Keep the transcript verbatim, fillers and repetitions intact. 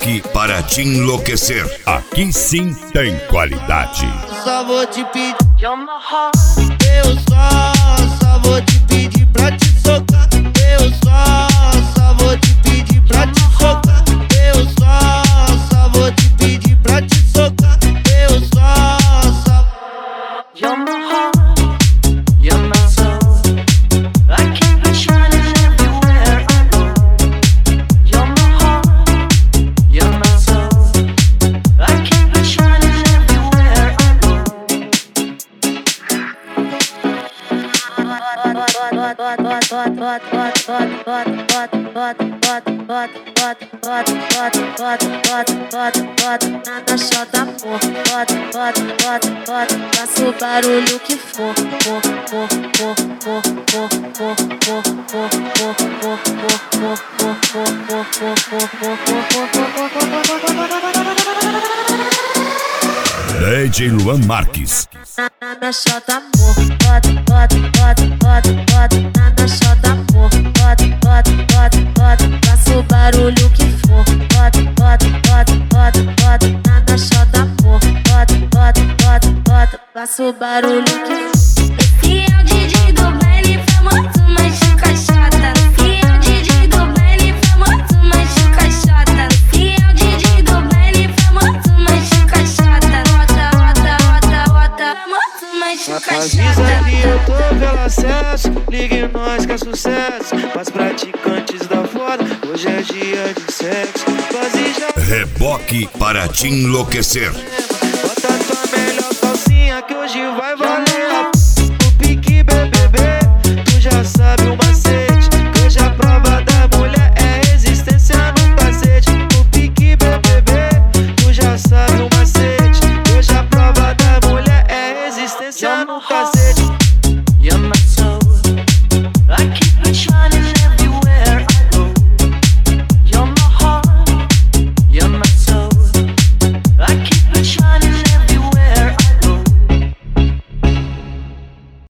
Reboque para te enlouquecer. Aqui sim tem qualidade. Só vou te pedir, eu só, só vou te pedir pra te socar. Eu só, só vou te pedir pra te socar. Eu só, só vou te pedir pra te socar. Eu só, só. You're my heart, you're my soul. I keep it shining everywhere I go. You're my heart, you're my soul. I keep it shining everywhere I go. Na chota, for, bota, bota, bota, bota. Faça o barulho que for, for, for, for, for, for, for, for, for, for, for, D J Luan Marques. Na chota, for, bota, bota, bota, bota, bota. Na chota, for, bota, bota, bota, bota. Faça o barulho que for, bota, bota, bota, bota, bota. Na chota, for, bota, bota, bota, bota. Faça o barulho que for. Esse é o D J do baile famoso, mas de caixota. Esse é o D J do baile famoso, mas de caixota. Esse é o D J do baile famoso, mas de caixota. Rota, rota, rota, rota, famoso, mas de caixota. Avisa que eu tô pelo acesso, ligue nós que é sucesso. Pras praticantes da foda, hoje é dia de sexo. Quase já. Reboque para te enlouquecer. Bota tua melhor calcinha que hoje vai valer.